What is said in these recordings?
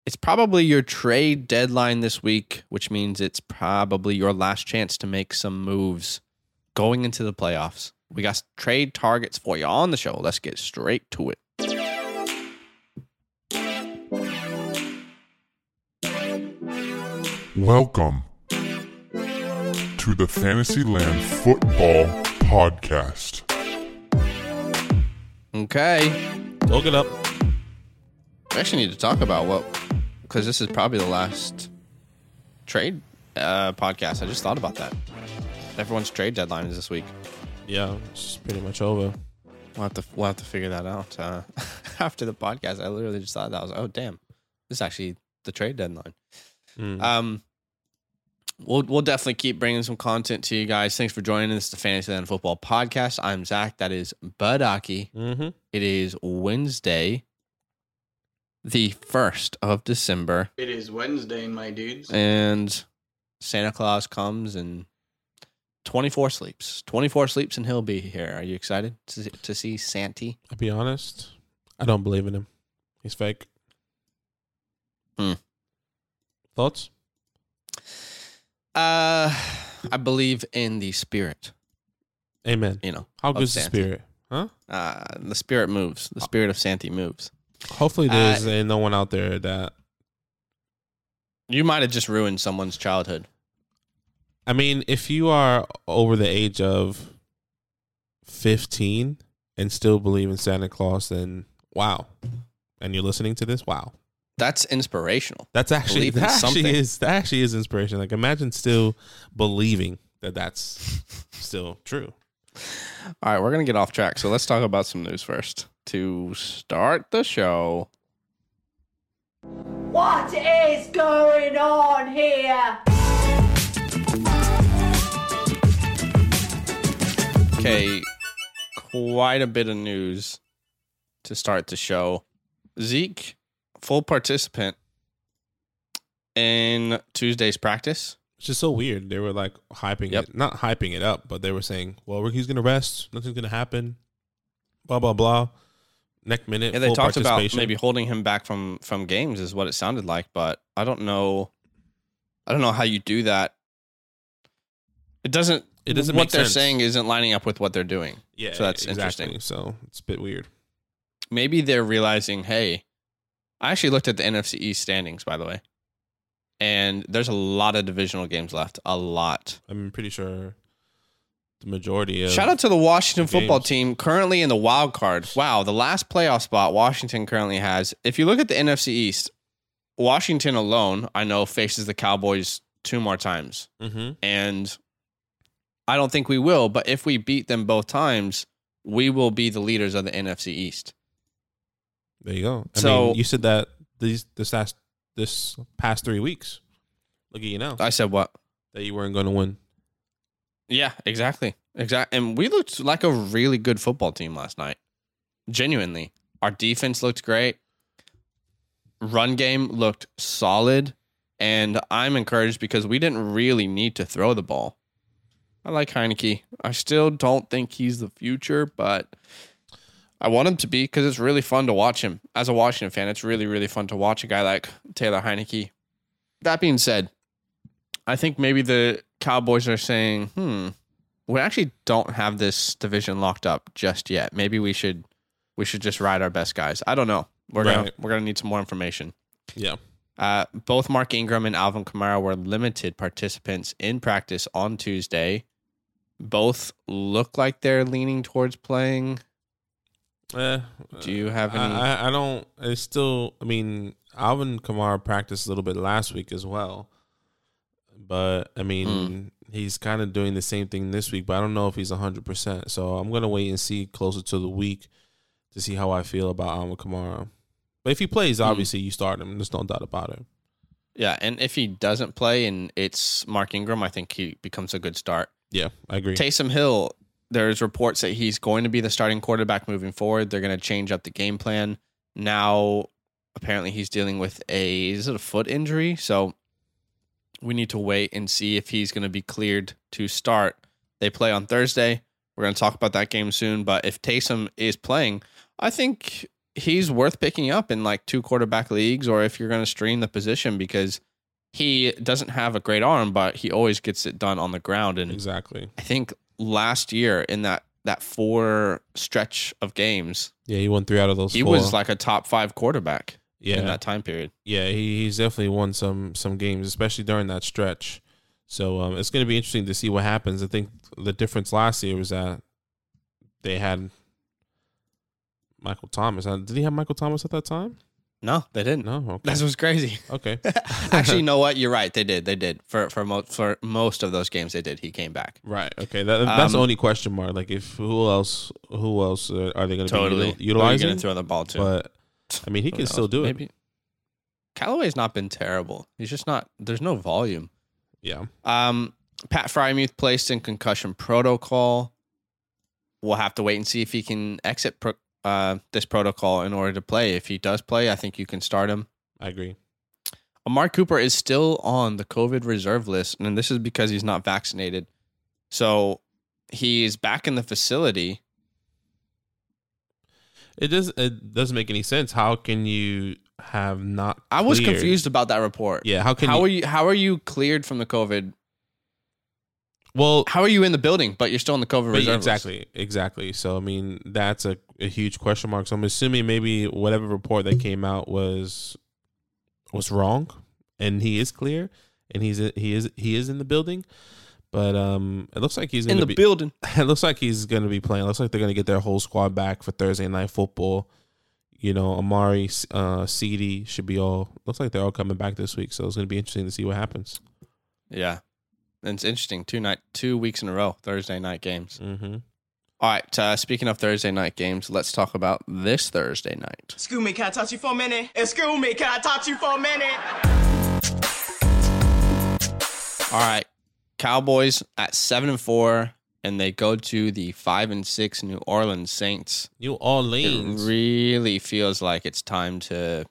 It's probably your trade deadline this week, which means it's probably your last chance to make some moves going into the playoffs. We got trade targets for you on the show. Let's get straight to it. Welcome to the Fantasyland Football Podcast. Okay. Look it up. We actually need to talk about because this is probably the last trade podcast. I just thought about that. Everyone's trade deadline is this week. Yeah, it's pretty much over. We'll have to figure that out after the podcast. I literally just thought that. I was like, oh damn, this is actually the trade deadline. We'll definitely keep bringing some content to you guys. Thanks for joining us, the Fantasyland Football Podcast. I'm Zach. That is Budaki. It is Wednesday, the 1st of December. It is Wednesday, my dudes. And Santa Claus comes and 24 sleeps. 24 sleeps and he'll be here. Are you excited to see Santy? I'll be honest, I don't believe in him. He's fake. Thoughts? I believe in the spirit. Amen. You know, how good's the Santy. spirit? Huh? The spirit moves. The spirit of Santy moves. Hopefully there's no one out there that... You might have just ruined someone's childhood. I mean, if you are over the age of 15 and still believe in Santa Claus, then wow. And you're listening to this, wow. That's inspirational. That actually is inspiration. Like, imagine still believing that that's still true. All right, we're going to get off track. So let's talk about some news first to start the show. What is going on here? Okay, quite a bit of news to start the show. Zeke, full participant in Tuesday's practice. It's just so weird. They were like hyping it, not hyping it up, but they were saying, well, he's going to rest. Nothing's going to happen. Blah, blah, blah. Next minute, yeah, they talked about maybe holding him back from games is what it sounded like, but I don't know how you do that. It doesn't what they're saying isn't lining up with what they're doing. Yeah, so that's exactly. interesting. So it's a bit weird. Maybe they're realizing, hey, I actually looked at the NFC East standings, by the way, and there's a lot of divisional games left. A lot. I'm pretty sure the majority of... Shout out to the Washington football team, currently in the wild card. Wow, the last playoff spot Washington currently has. If you look at the NFC East, Washington alone, I know, faces the Cowboys 2 more times. And I don't think we will, but if we beat them both times, we will be the leaders of the NFC East. There you go. I mean, you said that this past 3 weeks. Look at you now. I said what? That you weren't going to win. Yeah, exactly. And we looked like a really good football team last night. Genuinely. Our defense looked great. Run game looked solid. And I'm encouraged because we didn't really need to throw the ball. I like Heineke. I still don't think he's the future, but I want him to be because it's really fun to watch him. As a Washington fan, it's really, really fun to watch a guy like Taylor Heineke. That being said, I think maybe the Cowboys are saying, we actually don't have this division locked up just yet. Maybe we should just ride our best guys. I don't know. We're gonna need some more information. Yeah. Both Mark Ingram and Alvin Kamara were limited participants in practice on Tuesday. Both look like they're leaning towards playing. Do you have any? I don't. It's still. I mean, Alvin Kamara practiced a little bit last week as well, but I mean, he's kind of doing the same thing this week. But I don't know if he's 100%. So I'm gonna wait and see closer to the week to see how I feel about Alvin Kamara. But if he plays, obviously you start him. There's no doubt about it. Yeah, and if he doesn't play and it's Mark Ingram, I think he becomes a good start. Yeah, I agree. Taysom Hill, there's reports that he's going to be the starting quarterback moving forward. They're going to change up the game plan. Now, apparently he's dealing with a foot injury? So we need to wait and see if he's going to be cleared to start. They play on Thursday. We're going to talk about that game soon. But if Taysom is playing, I think he's worth picking up in like 2 quarterback leagues, or if you're going to stream the position, because he doesn't have a great arm, but he always gets it done on the ground. And Exactly. I think last year in that 4 stretch of games, Yeah, he won 3 out of those 4. he was like a top 5 quarterback yeah. in that time period. Yeah, he's definitely won some games, especially during that stretch. So it's going to be interesting to see what happens. I think the difference last year was that they had Michael Thomas. Did he have Michael Thomas at that time? No, they didn't. No? Okay. That's what's crazy. Okay. Actually, you know what? You're right. They did. For most of those games, they did. He came back. Right. Okay. That's the only question mark. Like, if who else are they going to Totally be utilizing? Going to throw the ball to. But I mean, he can still do it. Maybe. Callaway's not been terrible. He's just not. There's no volume. Yeah. Pat Frymuth placed in concussion protocol. We'll have to wait and see if he can exit this protocol in order to play. If he does play, I think you can start him. I agree. Amari Cooper is still on the COVID reserve list, and this is because he's not vaccinated. So he's back in the facility. It doesn't make any sense. How can you have not? I was cleared? confused about that report. Yeah. How are you cleared from the COVID? Well, how are you in the building, but you're still in the COVID reserve list? Exactly. So, I mean, that's a huge question mark. So I'm assuming maybe whatever report that came out was wrong, and he is clear, and he is in the building. But it looks like he's going to be building. It looks like he's going to be playing. It looks like they're going to get their whole squad back for Thursday Night Football. You know, Amari, CD should be all. Looks like they're all coming back this week. So it's going to be interesting to see what happens. Yeah. And it's interesting. 2 weeks in a row, Thursday night games. Mm-hmm. All right. Speaking of Thursday night games, let's talk about this Thursday night. Excuse me, can I touch you for a minute? Excuse me, can I touch you for a minute? All right. Cowboys at 7-4, and they go to the 5-6 New Orleans Saints. New Orleans. It really feels like it's time to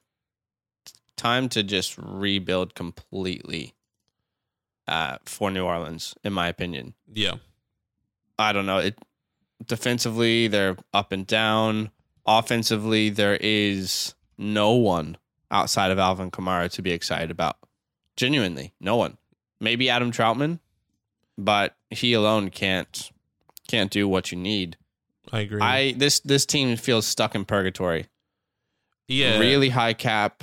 just rebuild completely. For New Orleans, in my opinion. Yeah. I don't know. Defensively, they're up and down. Offensively, there is no one outside of Alvin Kamara to be excited about. Genuinely, no one. Maybe Adam Troutman, but he alone can't do what you need. I agree. This team feels stuck in purgatory. Yeah. Really high cap,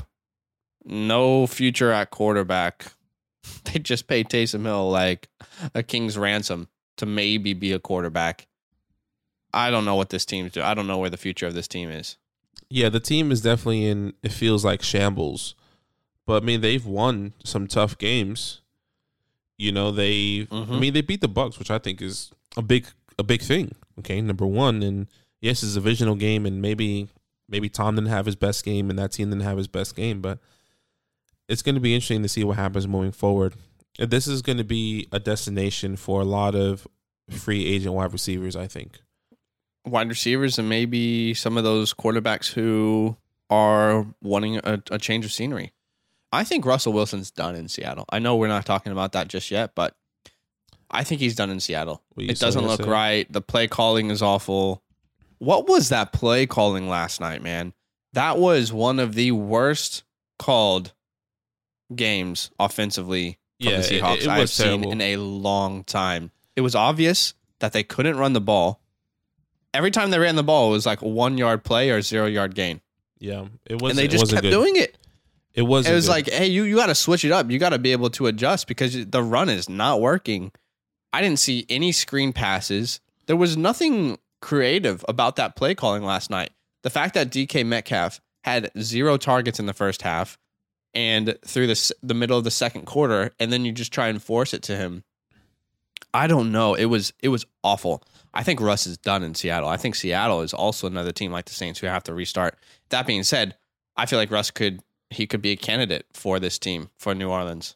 no future at quarterback. They just paid Taysom Hill like a king's ransom to maybe be a quarterback. I don't know what this team's doing. I don't know where the future of this team is. Yeah, the team is definitely it feels like shambles. But I mean, they've won some tough games. You know, they beat the Bucs, which I think is a big thing. Okay, number one. And yes, it's a divisional game, and maybe Tom didn't have his best game and that team didn't have his best game, but it's going to be interesting to see what happens moving forward. This is going to be a destination for a lot of free agent wide receivers, I think. Wide receivers and maybe some of those quarterbacks who are wanting a change of scenery. I think Russell Wilson's done in Seattle. I know we're not talking about that just yet, but I think he's done in Seattle. It doesn't look right. The play calling is awful. What was that play calling last night, man? That was one of the worst called games offensively from the Seahawks I've seen in a long time. It was obvious that they couldn't run the ball. Every time they ran the ball, it was like a 1 yard play or 0 yard gain. Yeah, it was. And they just kept doing it. It was like, hey, you got to switch it up. You got to be able to adjust because the run is not working. I didn't see any screen passes. There was nothing creative about that play calling last night. The fact that DK Metcalf had 0 targets in the first half and through the middle of the second quarter, and then you just try and force it to him. I don't know. It was awful. I think Russ is done in Seattle. I think Seattle is also another team like the Saints who have to restart. That being said, I feel like Russ could be a candidate for this team for New Orleans.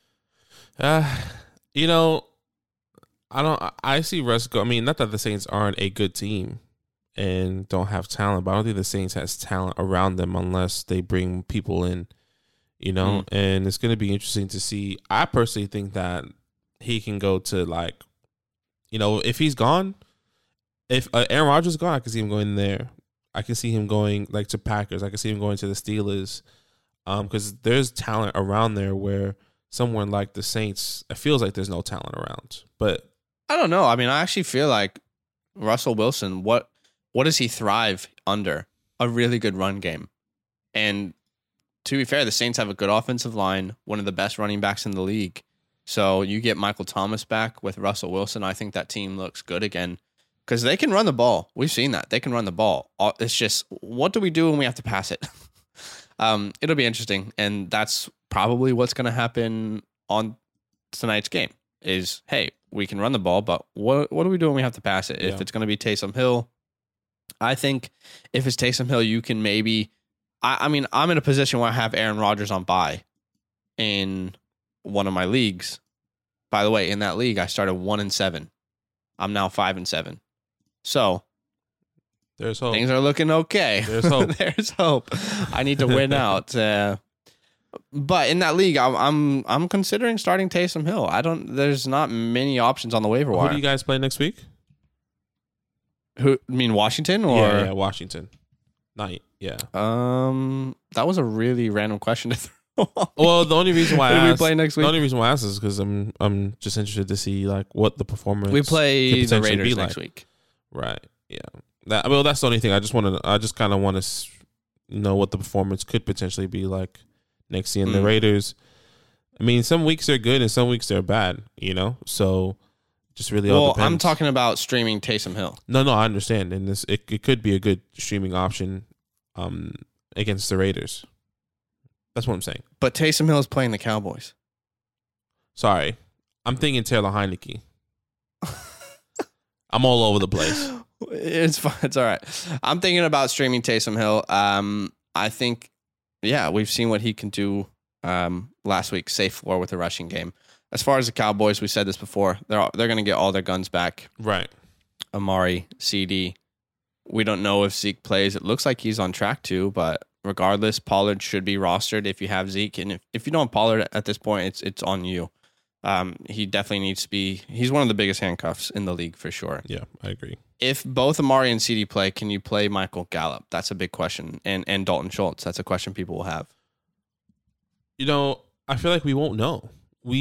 You know, I see Russ go. I mean, not that the Saints aren't a good team and don't have talent, but I don't think the Saints has talent around them unless they bring people in. You know, and it's going to be interesting to see. I personally think that he can go to, like, you know, if he's gone, if Aaron Rodgers is gone, I can see him going there. I can see him going like to Packers. I can see him going to the Steelers. Because there's talent around there where someone like the Saints, it feels like there's no talent around. But I don't know. I mean, I actually feel like Russell Wilson, what does he thrive under? A really good run game. And to be fair, the Saints have a good offensive line, one of the best running backs in the league. So you get Michael Thomas back with Russell Wilson. I think that team looks good again because they can run the ball. We've seen that. They can run the ball. It's just, what do we do when we have to pass it? It'll be interesting. And that's probably what's going to happen on tonight's game is, hey, we can run the ball, but what do we do when we have to pass it? Yeah. If it's going to be Taysom Hill, I think if it's Taysom Hill, you can maybe, I mean, I'm in a position where I have Aaron Rodgers on bye in one of my leagues. By the way, in that league, I started 1-7. I'm now 5-7. So there's hope. things are looking okay. There's hope. There's hope. I need to win out. But in that league, I'm considering starting Taysom Hill. There's not many options on the waiver wire. Who do you guys play next week? Who, you mean Washington or Yeah, Washington. Yeah. That was a really random question to throw. Well, the only reason why Who I do we asked, play next week? The only reason why I asked is because I'm just interested to see like what the performance. We could play the potentially Raiders be next like. week. Right. Yeah. That's the only thing. I just kind of want to know what the performance could potentially be like next year. And the Raiders, I mean, some weeks they're good and some weeks they're bad. You know, so just really all depends. I'm talking about streaming Taysom Hill. No, I understand, and it could be a good streaming option, against the Raiders. That's what I'm saying. But Taysom Hill is playing the Cowboys. Sorry, I'm thinking Taylor Heineke. I'm all over the place. It's fine. It's all right. I'm thinking about streaming Taysom Hill. I think, yeah, we've seen what he can do last week. Safe floor with the rushing game. As far as the Cowboys, we said this before. They're going to get all their guns back. Right. Amari, CD. We don't know if Zeke plays. It looks like he's on track to, but regardless, Pollard should be rostered if you have Zeke. And if you don't have Pollard at this point, it's on you. He definitely needs to be. He's one of the biggest handcuffs in the league for sure. Yeah, I agree. If both Amari and CD play, can you play Michael Gallup? That's a big question. And Dalton Schultz. That's a question people will have. You know, I feel like we won't know. We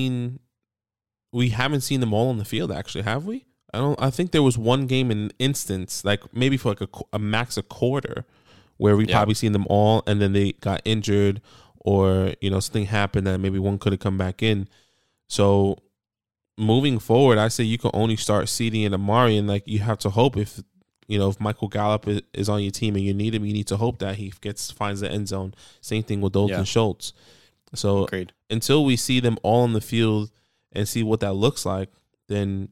haven't seen them all on the field, actually, have we? I think there was one game in instance, like maybe for like a max a quarter, where we probably seen them all and then they got injured or, you know, something happened that maybe one could have come back in. So moving forward, I say you can only start CD and Amari, and like you have to hope if Michael Gallup is on your team and you need him, you need to hope that he finds the end zone. Same thing with Dalton Schultz. So Agreed. Until until we see them all on the field and see what that looks like, then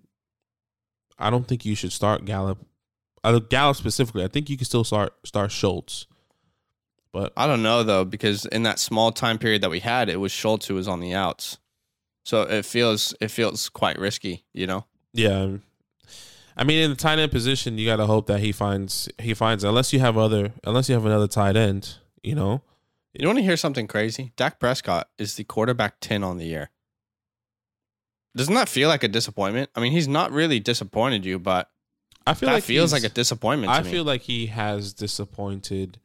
I don't think you should start Gallup. Gallup specifically, I think you can still start Schultz. But I don't know, though, because in that small time period that we had, it was Schultz who was on the outs. So it feels quite risky, you know? yeah, I mean, in the tight end position, you got to hope that he finds unless you have another tight end, you know. You want to hear something crazy? Dak Prescott is the quarterback 10 on the year. Doesn't that feel like a disappointment? I mean, he's not really disappointed you, but I feel that like feels like a disappointment to me. I feel like he has disappointed,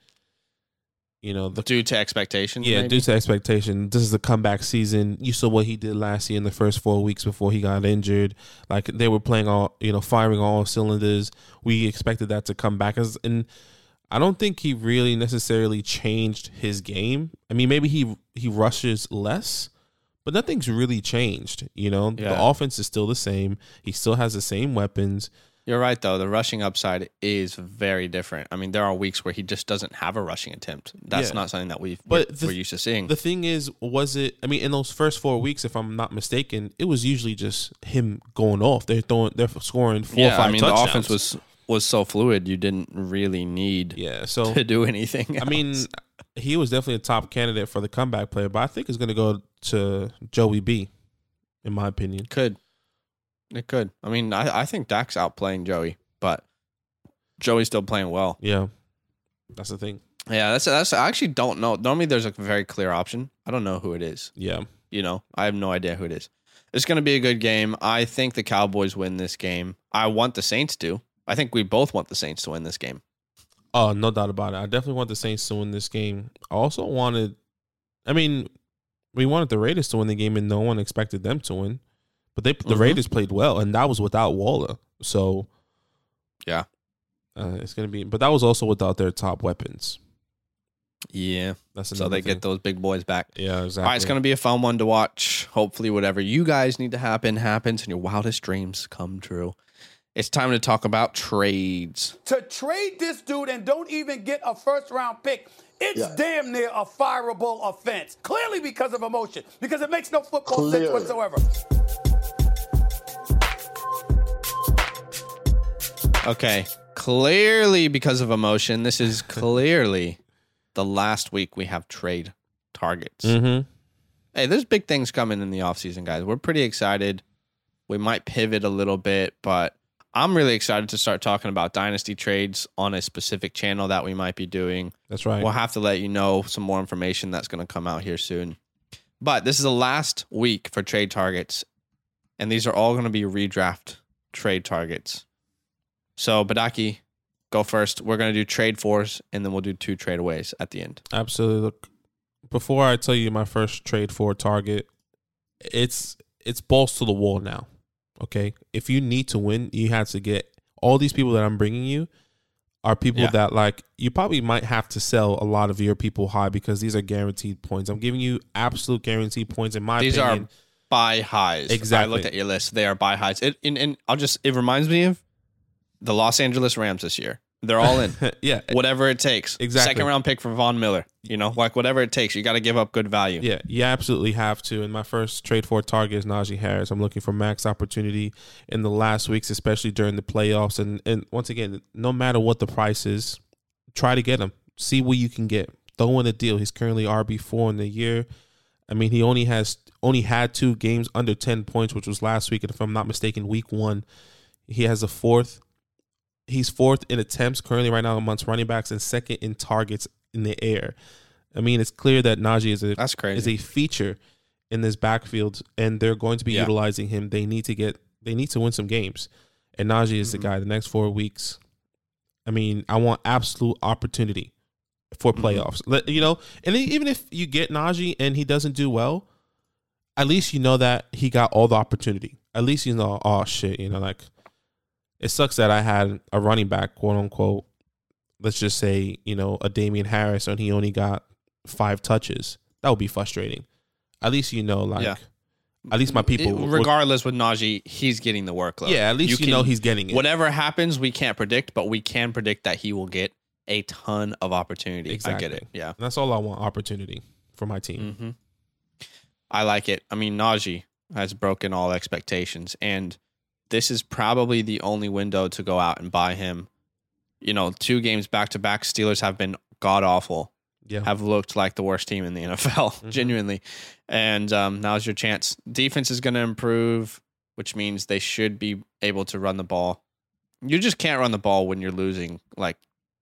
you know, due to expectations. Yeah, maybe? due to expectation. This is the comeback season. You saw what he did last year in the first 4 weeks before he got injured. Like they were playing firing all cylinders. We expected that to come back, and I don't think he really necessarily changed his game. I mean, maybe he rushes less, but nothing's really changed. You know, the offense is still the same. He still has the same weapons. You're right, though. The rushing upside is very different. I mean, there are weeks where he just doesn't have a rushing attempt. That's not something that we're used to seeing. The thing is, in those first 4 weeks, if I'm not mistaken, it was usually just him going off. They're scoring 4 or 5 touchdowns. The offense was so fluid, you didn't really need to do anything else. I mean, he was definitely a top candidate for the comeback player, but I think it's going to go to Joey B, in my opinion. It could. I mean, I think Dak's outplaying Joey, but Joey's still playing well. Yeah, that's the thing. Yeah, that's. I actually don't know. Normally, there's a very clear option. I don't know who it is. Yeah, you know, I have no idea who it is. It's going to be a good game. I think the Cowboys win this game. I want the Saints to. I think we both want the Saints to win this game. Oh, no doubt about it. I definitely want the Saints to win this game. I also wanted, we wanted the Raiders to win the game, and no one expected them to win. But the Raiders played well, and that was without Waller. So, yeah, it's gonna be. But that was also without their top weapons. Yeah, That's so they get those big boys back. Yeah, exactly. All right, it's going to be a fun one to watch. Hopefully, whatever you guys need to happen happens, and your wildest dreams come true. It's time to talk about trades. To trade this dude and don't even get a first-round pick, it's damn near a fireable offense. Clearly because of emotion, because it makes no football sense whatsoever. Okay, clearly because of emotion. This is clearly the last week we have trade targets. Mm-hmm. Hey, there's big things coming in the offseason, guys. We're pretty excited. We might pivot a little bit, but I'm really excited to start talking about dynasty trades on a specific channel that we might be doing. That's right. We'll have to let you know some more information that's going to come out here soon. But this is the last week for trade targets, and these are all going to be redraft trade targets. So, Badaki, go first. We're going to do trade fours, and then we'll do 2 tradeaways at the end. Absolutely. Look, before I tell you my first trade for target, it's balls to the wall now. Okay, if you need to win, you have to get all these people that I'm bringing you are people that, like, you probably might have to sell a lot of your people high because these are guaranteed points. I'm giving you absolute guaranteed points in my opinion. These are buy highs. Exactly. I looked at your list. They are buy highs. It reminds me of the Los Angeles Rams this year. They're all in. Yeah. Whatever it takes. Exactly. 2nd round pick for Von Miller. Like whatever it takes. You got to give up good value. Yeah, you absolutely have to. And my first trade for target is Najee Harris. I'm looking for max opportunity in the last weeks, especially during the playoffs. And once again, no matter what the price is, try to get him. See what you can get. Throw in a deal. He's currently RB4 in the year. I mean, he only had 2 games under 10 points, which was last week. And if I'm not mistaken, week 1, he has a 4th. He's 4th in attempts currently right now amongst running backs and 2nd in targets in the air. I mean, it's clear that Najee is a feature in this backfield, and they're going to be utilizing him. They need to win some games, and Najee is the guy. The next 4 weeks, I mean, I want absolute opportunity for playoffs. And even if you get Najee and he doesn't do well, at least you know that he got all the opportunity. At least you know, oh shit, like. It sucks that I had a running back, quote unquote, let's just say, a Damian Harris, and he only got 5 touches. That would be frustrating. At least at least my people. Regardless with Najee, he's getting the workload. Yeah, at least you know he's getting it. Whatever happens, we can't predict, but we can predict that he will get a ton of opportunity. Exactly. I get it. Yeah. And that's all I want, opportunity for my team. Mm-hmm. I like it. I mean, Najee has broken all expectations, and this is probably the only window to go out and buy him. 2 games back-to-back, Steelers have been god-awful. Yeah. Have looked like the worst team in the NFL, genuinely. And now's your chance. Defense is going to improve, which means they should be able to run the ball. You just can't run the ball when you're losing like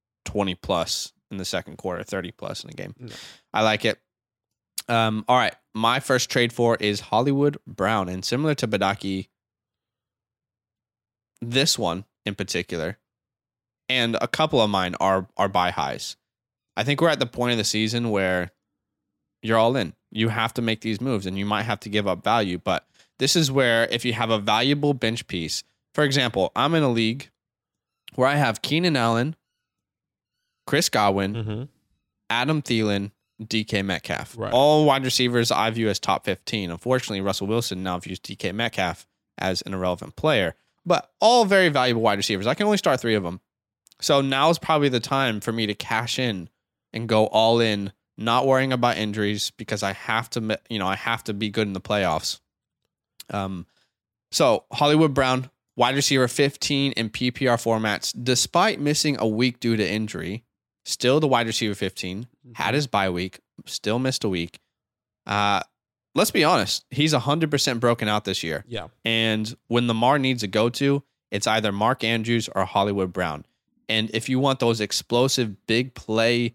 20-plus in the second quarter, 30-plus in a game. No. I like it. All right, my first trade for is Hollywood Brown. And similar to Badaki, this one in particular, and a couple of mine are buy highs. I think we're at the point of the season where you're all in. You have to make these moves, and you might have to give up value. But this is where if you have a valuable bench piece, for example, I'm in a league where I have Keenan Allen, Chris Godwin, Adam Thielen, DK Metcalf. Right. All wide receivers I view as top 15. Unfortunately, Russell Wilson now views DK Metcalf as an irrelevant player. But all very valuable wide receivers. I can only start 3 of them. So now is probably the time for me to cash in and go all in, not worrying about injuries because I have to, I have to be good in the playoffs. So Hollywood Brown, wide receiver 15 in PPR formats, despite missing a week due to injury, still the wide receiver 15, had his bye week, still missed a week. Let's be honest, he's 100% broken out this year. Yeah. And when Lamar needs a go-to, it's either Mark Andrews or Hollywood Brown. And if you want those explosive, big play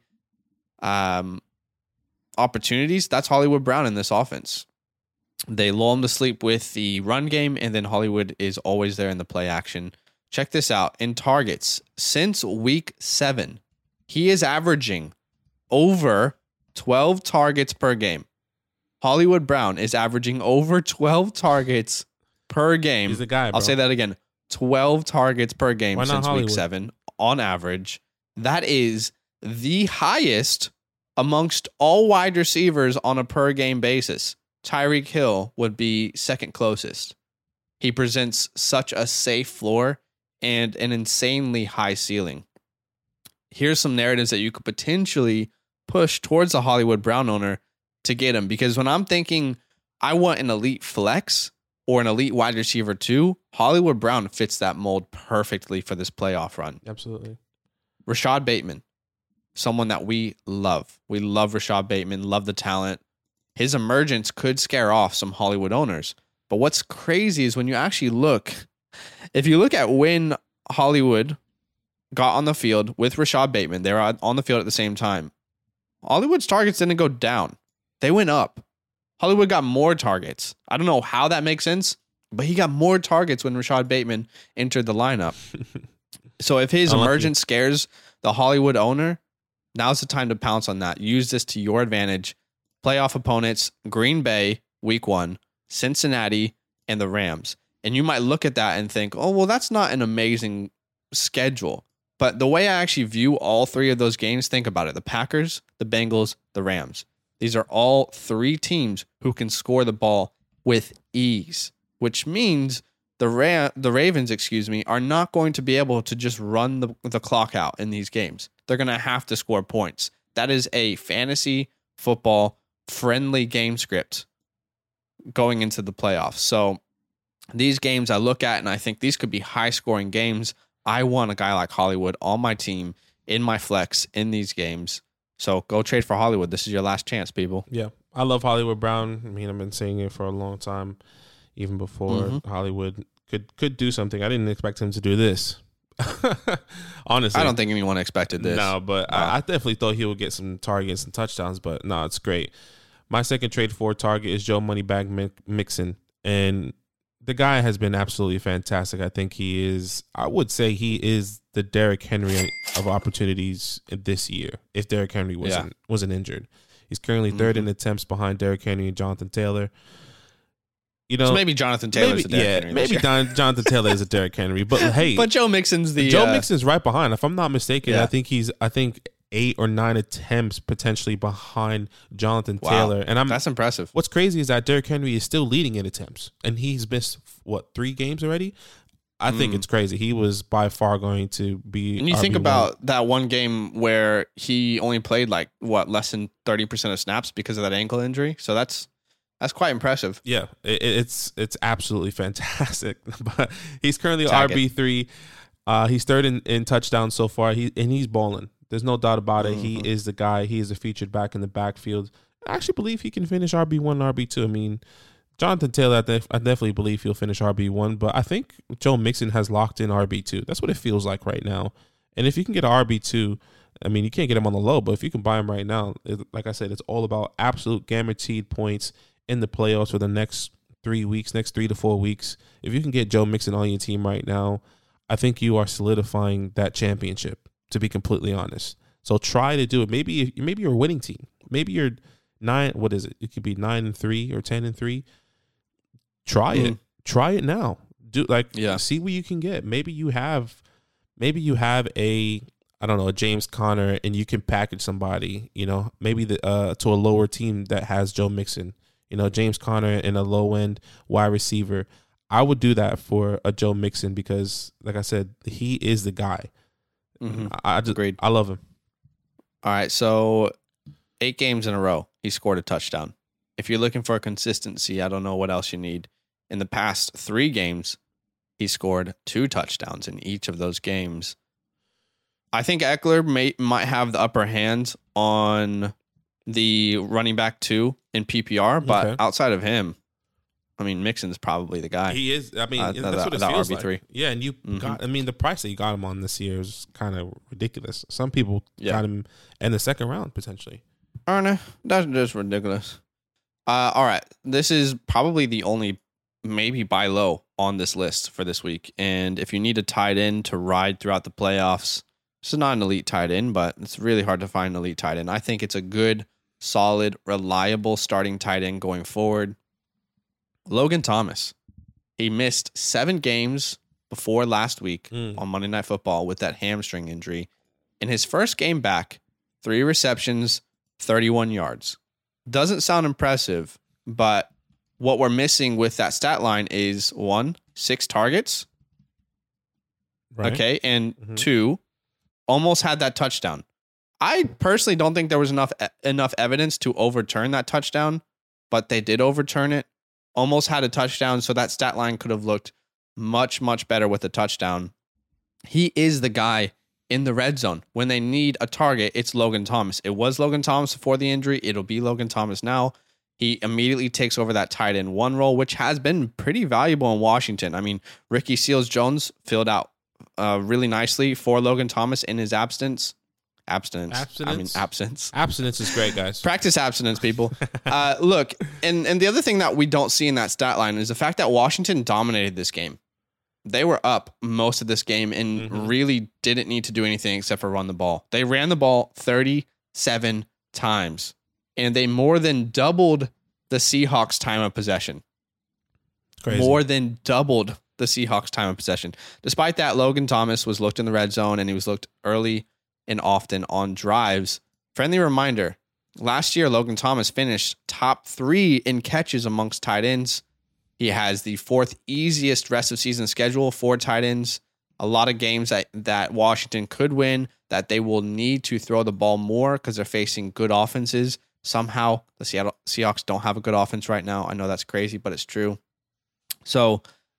opportunities, that's Hollywood Brown in this offense. They lull him to sleep with the run game, and then Hollywood is always there in the play action. Check this out. In targets, since week 7, He is averaging over 12 targets per game. Hollywood Brown is averaging over 12 targets per game. He's the guy, bro. I'll say that again. 12 targets per game since Hollywood? week 7 on average. That is the highest amongst all wide receivers on a per game basis. Tyreek Hill would be second closest. He presents such a safe floor and an insanely high ceiling. Here's some narratives that you could potentially push towards the Hollywood Brown owner to get him. Because when I'm thinking I want an elite flex or an elite wide receiver too, Hollywood Brown fits that mold perfectly for this playoff run. Absolutely. Rashad Bateman, someone that we love. We love Rashad Bateman, love the talent. His emergence could scare off some Hollywood owners. But what's crazy is when you actually look, if you look at when Hollywood got on the field with Rashad Bateman, they were on the field at the same time. Hollywood's targets didn't go down. They went up. Hollywood got more targets. I don't know how that makes sense, but he got more targets when Rashad Bateman entered the lineup. So if his emergence scares the Hollywood owner, now's the time to pounce on that. Use this to your advantage. Playoff opponents, Green Bay, week 1, Cincinnati, and the Rams. And you might look at that and think, oh, well, that's not an amazing schedule. But the way I actually view all 3 of those games, think about it. The Packers, the Bengals, the Rams. These are all 3 teams who can score the ball with ease, which means the Ravens, are not going to be able to just run the clock out in these games. They're going to have to score points. That is a fantasy football friendly game script going into the playoffs. So these games I look at and I think these could be high scoring games. I want a guy like Hollywood on my team, in my flex, in these games. So go trade for Hollywood. This is your last chance, people. Yeah. I love Hollywood Brown. I mean, I've been saying it for a long time, even before Hollywood could do something. I didn't expect him to do this. Honestly. I don't think anyone expected this. No, but I definitely thought he would get some targets and touchdowns, but no, it's great. My second trade for target is Joe Moneybag Mixon. And the guy has been absolutely fantastic. I think I would say he is the Derrick Henry of opportunities this year, if Derrick Henry wasn't injured. He's currently third in attempts behind Derrick Henry and Jonathan Taylor. You know, so maybe Jonathan Taylor's a Derrick Henry. Maybe Jonathan Taylor is a Derrick Henry. But hey, but Joe Mixon's right behind. If I'm not mistaken, I think 8 or 9 attempts potentially behind Jonathan Taylor. And that's impressive. What's crazy is that Derrick Henry is still leading in attempts, and he's missed 3 games already. I think it's crazy. He was by far going to be. And you think about that one game where he only played less than 30% of snaps because of that ankle injury. So that's quite impressive. Yeah, it's absolutely fantastic. But he's currently RB3. He's third in touchdowns so far. He's balling. There's no doubt about it. He is the guy. He is a featured back in the backfield. I actually believe he can finish RB1 and RB2. I mean, Jonathan Taylor, I definitely believe he'll finish RB1, but I think Joe Mixon has locked in RB2. That's what it feels like right now. And if you can get an RB2, I mean, you can't get him on the low, but if you can buy him right now, like I said, it's all about absolute guaranteed points in the playoffs for the next 3 to 4 weeks. If you can get Joe Mixon on your team right now, I think you are solidifying that championship, to be completely honest. So try to do it. Maybe you're a winning team. Maybe you're 9. What is it? It could be 9-3 or 10-3. Try it. Try it now. See what you can get. Maybe you have a James Conner, and you can package somebody. You know, maybe to a lower team that has Joe Mixon. You know, James Conner and a low end wide receiver. I would do that for a Joe Mixon because, like I said, he is the guy. I agreed. I love him. All right, so 8 games in a row, he scored a touchdown. If you're looking for a consistency, I don't know what else you need. In the past 3 games, he scored 2 touchdowns in each of those games. I think Eckler might have the upper hand on the running back 2 in PPR, but outside of him, I mean, Mixon's probably the guy. He is. I mean, that's what it feels RB3. Like. Yeah, and you got. I mean, the price that you got him on this year is kind of ridiculous. Some people got him in the second round potentially. Oh no, that's just ridiculous. All right, this is probably the only maybe buy low on this list for this week. And if you need a tight end to ride throughout the playoffs, This is not an elite tight end, but it's really hard to find an elite tight end. I think it's a good, solid, reliable starting tight end going forward. Logan Thomas. He missed 7 games before last week on Monday Night Football with that hamstring injury. In his first game back, 3 receptions, 31 yards. Doesn't sound impressive, but what we're missing with that stat line is 1, 6 targets. Right. Okay. And 2, almost had that touchdown. I personally don't think there was enough evidence to overturn that touchdown, but they did overturn it. Almost had a touchdown, so that stat line could have looked much, much better with a touchdown. He is the guy in the red zone. When they need a target, it's Logan Thomas. It was Logan Thomas before the injury. It'll be Logan Thomas now. He immediately takes over that tight end 1 role, which has been pretty valuable in Washington. I mean, Ricky Seals-Jones filled out really nicely for Logan Thomas in his absence. Abstinence is great, guys. Practice abstinence, people. Look, and the other thing that we don't see in that stat line is the fact that Washington dominated this game. They were up most of this game and really didn't need to do anything except for run the ball. They ran the ball 37 times, and they more than doubled the Seahawks' time of possession. Crazy. More than doubled the Seahawks' time of possession. Despite that, Logan Thomas was looked in the red zone, and he was looked early and often on drives. Friendly reminder, last year, Logan Thomas finished top 3 in catches amongst tight ends. He has the 4th easiest rest of season schedule for tight ends. A lot of games that Washington could win, that they will need to throw the ball more because they're facing good offenses. Somehow, the Seattle Seahawks don't have a good offense right now. I know that's crazy, but it's true. So,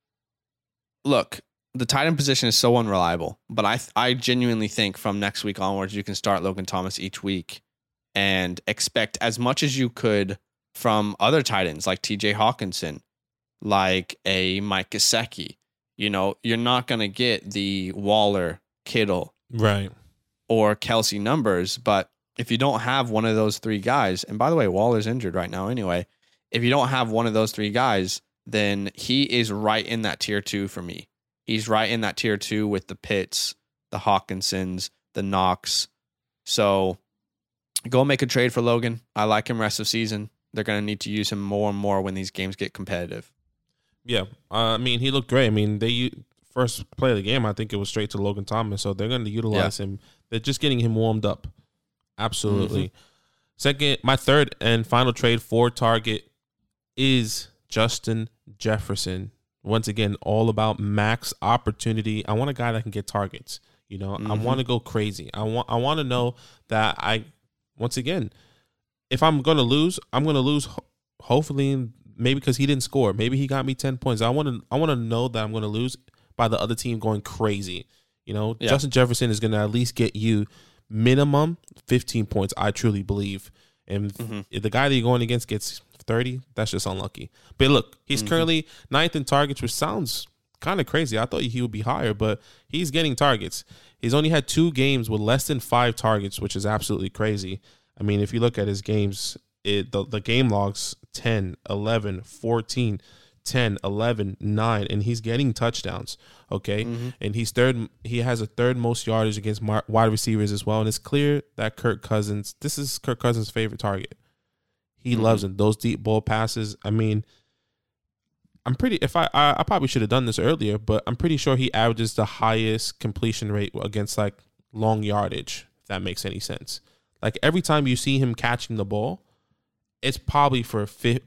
look, the tight end position is so unreliable, but I genuinely think from next week onwards, you can start Logan Thomas each week and expect as much as you could from other tight ends like TJ Hawkinson, like a Mike Gesicki. You know, you're not going to get the Waller, Kittle, right, or Kelsey numbers, but if you don't have one of those 3 guys, and by the way, Waller's injured right now anyway, if you don't have one of those 3 guys, then he is right in that tier 2 for me. He's right in that tier 2 with the Pitts, the Hawkinsons, the Knox. So go make a trade for Logan. I like him rest of season. They're going to need to use him more and more when these games get competitive. Yeah. I mean, he looked great. I mean, they first play of the game, I think it was straight to Logan Thomas. So they're going to utilize him. They're just getting him warmed up. Absolutely. Second, my third and final trade for Target is Justin Jefferson. Once again, all about max opportunity. I want a guy that can get targets. You know, I want to go crazy. I want to know that once again, if I'm going to lose, I'm going to lose. Hopefully, maybe because he didn't score. Maybe he got me 10 points. I want to know that I'm going to lose by the other team going crazy. You know, Justin Jefferson is going to at least get you minimum 15 points. I truly believe. And if the guy that you're going against gets 30, that's just unlucky. But look, he's currently 9th in targets, which sounds kind of crazy. I thought he would be higher, but he's getting targets. He's only had 2 games with less than 5 targets, which is absolutely crazy. I mean, if you look at his games, the game logs 10, 11, 14, 10, 11, 9, and he's getting touchdowns, okay? And he's third. He has a 3rd most yardage against wide receivers as well, and it's clear that this is Kirk Cousins' favorite target. He loves them. Those deep ball passes. I mean, I probably should have done this earlier, but I'm pretty sure he averages the highest completion rate against like long yardage, if that makes any sense. Like every time you see him catching the ball, it's probably for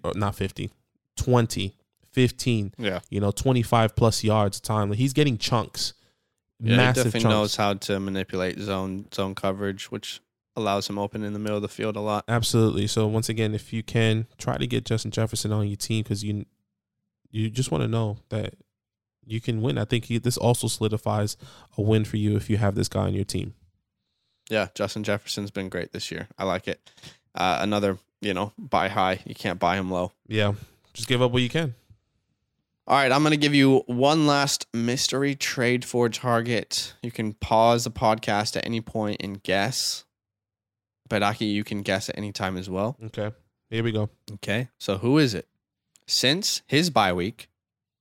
20, 15, 25 plus yards a time. He's getting chunks. Yeah, massive he definitely chunks. knows how to manipulate zone coverage, which allows him open in the middle of the field a lot. Absolutely. So once again, if you can, try to get Justin Jefferson on your team because you just want to know that you can win. I think this also solidifies a win for you if you have this guy on your team. Yeah, Justin Jefferson's been great this year. I like it. Another, buy high. You can't buy him low. Yeah, just give up what you can. All right, I'm going to give you one last mystery trade for Target. You can pause the podcast at any point and guess. But Aki, you can guess at any time as well. Okay, here we go. Okay, so who is it? Since his bye week,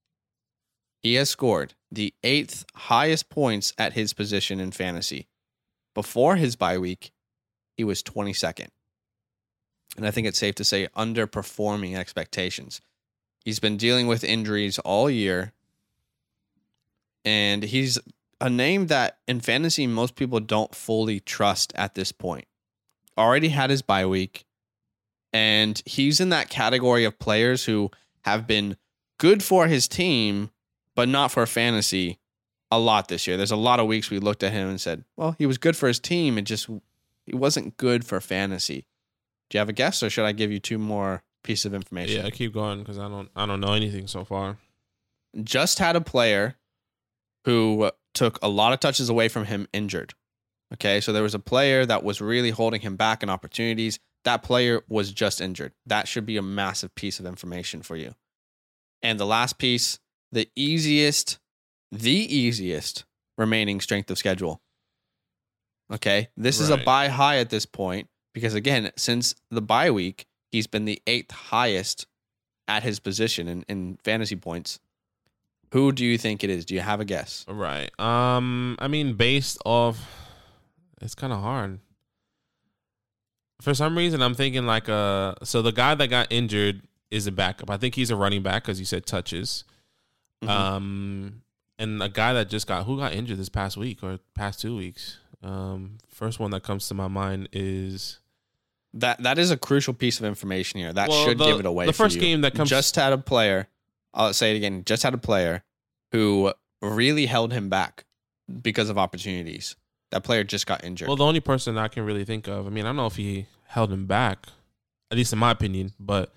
he has scored the 8th highest points at his position in fantasy. Before his bye week, he was 22nd. And I think it's safe to say underperforming expectations. He's been dealing with injuries all year. And he's a name that in fantasy, most people don't fully trust at this point. Already had his bye week. And he's in that category of players who have been good for his team, but not for fantasy a lot this year. There's a lot of weeks we looked at him and said, well, he was good for his team. He wasn't good for fantasy. Do you have a guess, or should I give you two more pieces of information? Yeah, keep going because I don't know anything so far. Just had a player who took a lot of touches away from him injured. Okay, so there was a player that was really holding him back in opportunities. That player was just injured. That should be a massive piece of information for you. And the last piece, the easiest remaining strength of schedule. Okay, this is a bye high at this point because, again, since the bye week, he's been the 8th highest at his position in fantasy points. Who do you think it is? Do you have a guess? Right. I mean, based off, it's kind of hard. For some reason, I'm thinking so the guy that got injured is a backup. I think he's a running back because you said touches. Mm-hmm. And a guy that who got injured this past week or past 2 weeks. First one that comes to my mind is that is a crucial piece of information here. That should give it away. The first game that comes just had a player. I'll say it again. Just had a player who really held him back because of opportunities. That player just got injured. Well, the only person I can really think of, I mean, I don't know if he held him back, at least in my opinion, but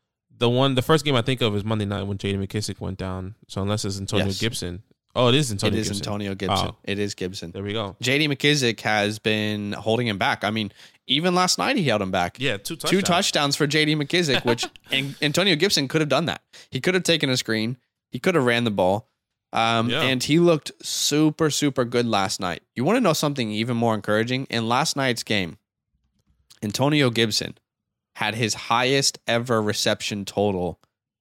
the first game I think of is Monday night when J.D. McKissic went down. So unless it's Antonio Gibson. Oh, it is Antonio Gibson. It is Antonio Gibson. Oh. It is Gibson. There we go. J.D. McKissic has been holding him back. I mean, even last night he held him back. Yeah, two touchdowns for J.D. McKissic, which Antonio Gibson could have done that. He could have taken a screen. He could have ran the ball. And he looked super, super good last night. You want to know something even more encouraging? In last night's game, Antonio Gibson had his highest ever reception total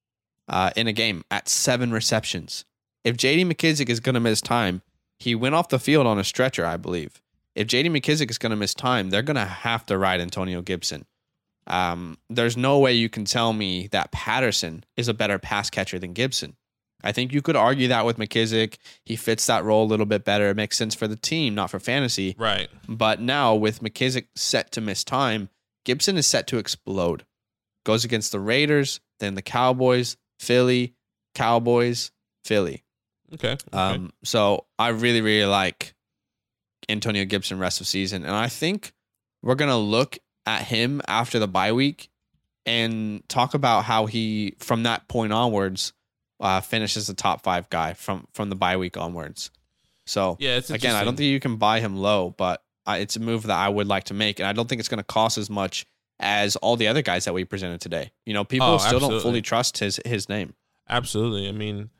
in a game at 7 receptions. If J.D. McKissic is going to miss time, he went off the field on a stretcher, I believe. If J.D. McKissic is going to miss time, they're going to have to ride Antonio Gibson. There's no way you can tell me that Patterson is a better pass catcher than Gibson. I think you could argue that with McKissic. He fits that role a little bit better. It makes sense for the team, not for fantasy. Right. But now with McKissic set to miss time, Gibson is set to explode. Goes against the Raiders, then the Cowboys, Philly, Cowboys, Philly. Okay. So I really, really like Antonio Gibson rest of season. And I think we're going to look at him after the bye week and talk about how he, from that point onwards, finishes the top 5 guy from the bye week onwards. So yeah, it's again, I don't think you can buy him low, but it's a move that I would like to make. And I don't think it's going to cost as much as all the other guys that we presented today. You know, people still don't fully trust his name. Absolutely. I mean,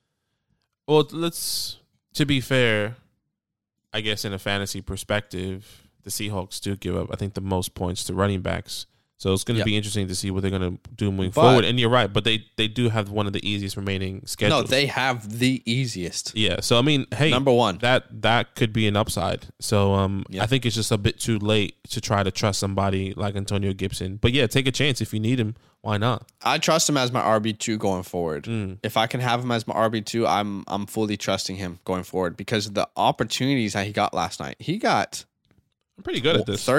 well, to be fair, I guess in a fantasy perspective, the Seahawks do give up, I think, the most points to running backs. So it's going to be interesting to see what they're going to do moving forward. And you're right, but they do have one of the easiest remaining schedules. No, they have the easiest. Yeah. So I mean, hey, number one, that could be an upside. So I think it's just a bit too late to try to trust somebody like Antonio Gibson. But yeah, take a chance if you need him. Why not? I trust him as my RB2 going forward. If I can have him as my RB2, I'm fully trusting him going forward because of the opportunities that he got last night. He got I'm pretty good at this.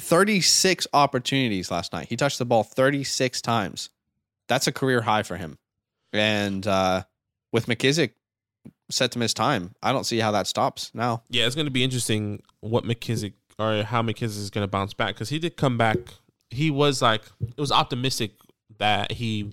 36 opportunities last night. He touched the ball 36 times. That's a career high for him. And with McKissic set to miss time, I don't see how that stops now. Yeah, it's going to be interesting what McKissic or how McKissic is going to bounce back because he did come back. He was it was optimistic that he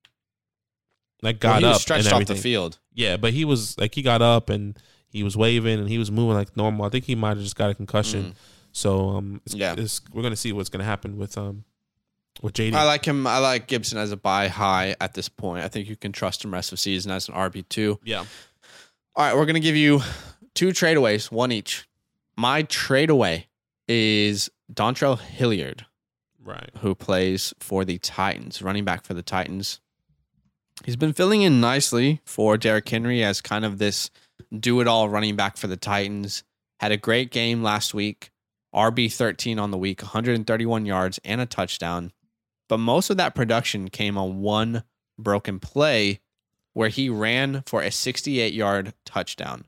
got he up was stretched and off everything. the field. Yeah, but he was he got up and he was waving and he was moving like normal. I think he might have just got a concussion. So we're gonna see what's gonna happen with JD. I like him. I like Gibson as a buy high at this point. I think you can trust him rest of the season as an RB2. Yeah. All right, we're gonna give you 2 tradeaways, one each. My tradeaway is Dontrell Hilliard, right, who plays for the Titans, running back for the Titans. He's been filling in nicely for Derrick Henry as kind of this do-it-all running back for the Titans. Had a great game last week. RB13 on the week, 131 yards and a touchdown. But most of that production came on one broken play where he ran for a 68-yard touchdown.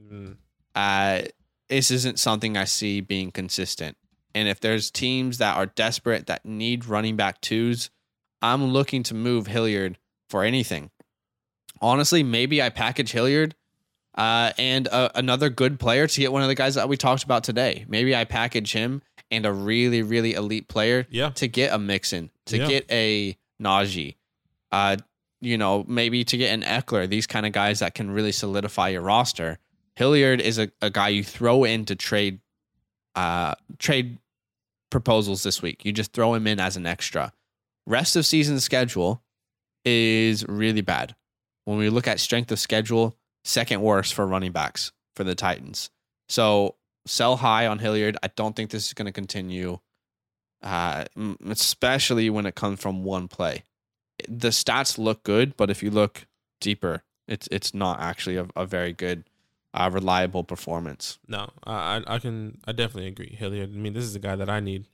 This isn't something I see being consistent. And if there's teams that are desperate that need running back twos, I'm looking to move Hilliard for anything. Honestly, maybe I package Hilliard and another good player to get one of the guys that we talked about today. Maybe I package him and a really, really elite player to get a Mixon, to get a Najee, maybe to get an Eckler, these kind of guys that can really solidify your roster. Hilliard is a guy you throw into trade proposals this week. You just throw him in as an extra. Rest of season schedule is really bad. When we look at strength of schedule, second worst for running backs for the Titans. So sell high on Hilliard. I don't think this is going to continue, especially when it comes from one play. The stats look good, but if you look deeper, it's not actually a very good, reliable performance. No, I definitely agree. Hilliard, I mean, this is a guy that I need.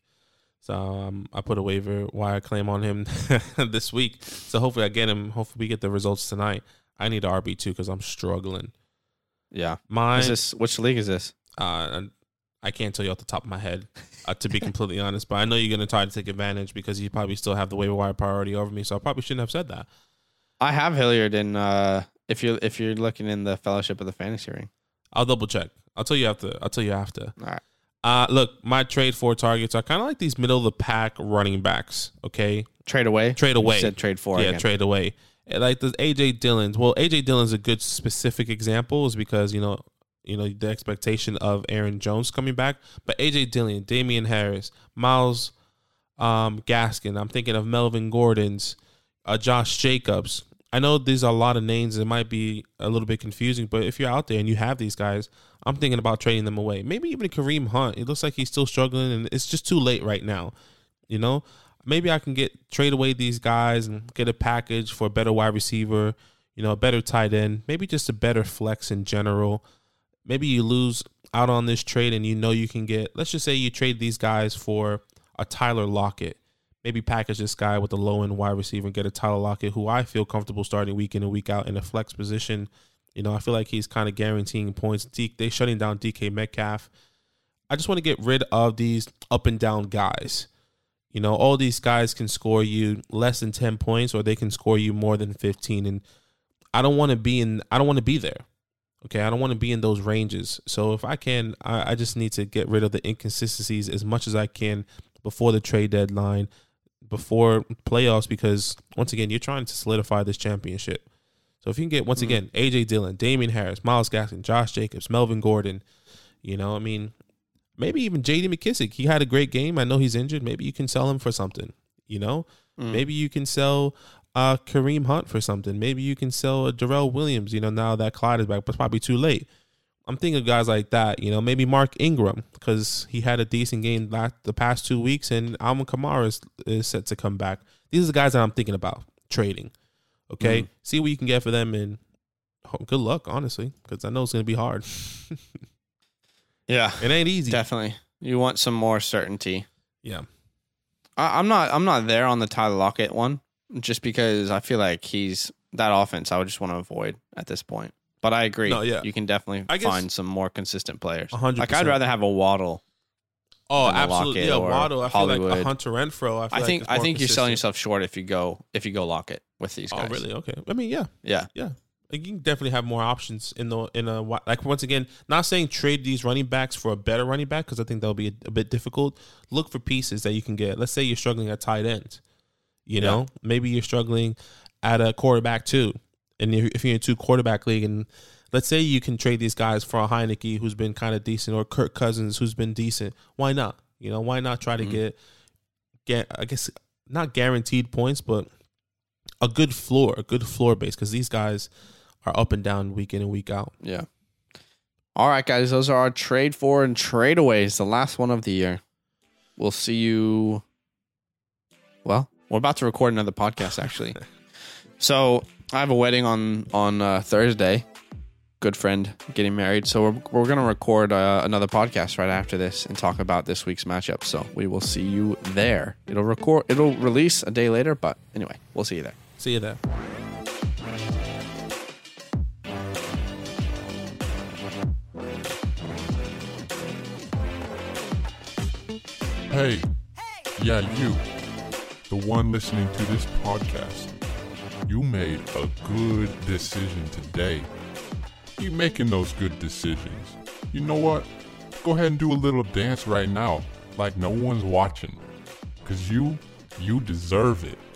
So I put a waiver wire claim on him this week. So hopefully I get him. Hopefully we get the results tonight. I need RB2 because I'm struggling. Yeah. Which league is this? I can't tell you off the top of my head, to be completely honest. But I know you're going to try to take advantage because you probably still have the waiver wire priority over me. So I probably shouldn't have said that. I have Hilliard in. If you're looking in the Fellowship of the Fantasy Ring, I'll double check. I'll tell you after. All right. Look, my trade for targets are kind of like these middle of the pack running backs. Okay, trade away. You said trade for. Yeah, again. Trade away. Like the AJ Dillon's. Well, AJ Dillon's a good specific example, is because the expectation of Aaron Jones coming back, but AJ Dillon, Damian Harris, Miles Gaskin. I'm thinking of Melvin Gordon's, Josh Jacobs. I know these are a lot of names. It might be a little bit confusing, but if you're out there and you have these guys, I'm thinking about trading them away. Maybe even Kareem Hunt. It looks like he's still struggling, and it's just too late right now. Maybe I can trade away these guys and get a package for a better wide receiver, a better tight end, maybe just a better flex in general. Maybe you lose out on this trade and you can get, let's just say you trade these guys for a Tyler Lockett. Maybe package this guy with a low-end wide receiver and get a Tyler Lockett, who I feel comfortable starting week in and week out in a flex position. I feel like he's kind of guaranteeing points. They're shutting down DK Metcalf. I just want to get rid of these up-and-down guys. All these guys can score you less than 10 points, or they can score you more than 15. And I don't want to be there. Okay, I don't want to be in those ranges. So if I can, I just need to get rid of the inconsistencies as much as I can before the trade deadline, before playoffs, because once again, you're trying to solidify this championship. So if you can get, once again, AJ Dillon, Damian Harris, Myles Gaskin, Josh Jacobs, Melvin Gordon, maybe even J.D. McKissick. He had a great game. I know he's injured. Maybe you can sell him for something, Maybe you can sell Kareem Hunt for something. Maybe you can sell Darrell Williams, now that Clyde is back, but it's probably too late. I'm thinking of guys like that, maybe Mark Ingram, because he had a decent game the past 2 weeks, and Alvin Kamara is set to come back. These are the guys that I'm thinking about trading. Okay? See what you can get for them, and good luck, honestly, because I know it's going to be hard. Yeah. It ain't easy. Definitely. You want some more certainty. Yeah. I'm not there on the Tyler Lockett one, just because I feel like that offense I would just want to avoid at this point. But I agree. No, yeah. You can definitely find some more consistent players. 100%. Like, I'd rather have a Waddle. Oh, absolutely. Yeah, Waddle. I Hollywood. feel like a Hunter Renfro. I think you're selling yourself short if you go Lockett with these guys. Oh, really? Okay. I mean, yeah. Yeah. Like, you can definitely have more options once again, not saying trade these running backs for a better running back, because I think that'll be a bit difficult. Look for pieces that you can get. Let's say you're struggling at tight end. Maybe you're struggling at a quarterback too. And if you're in a 2-quarterback league, and let's say you can trade these guys for a Heineke who's been kind of decent, or Kirk Cousins who's been decent. Why not? Why not try to get, I guess, not guaranteed points, but a good floor base, because these guys are up and down week in and week out. Yeah. All right, guys, those are our trade for and tradeaways, the last one of the year. We'll see you. Well, we're about to record another podcast, actually. So I have a wedding on Thursday, good friend getting married. So we're going to record another podcast right after this and talk about this week's matchup. So we will see you there. It'll release a day later, but anyway, we'll see you there. See you there. Hey, yeah, you, the one listening to this podcast, you made a good decision today. Keep making those good decisions. You know what? Go ahead and do a little dance right now, like no one's watching. 'Cause you deserve it.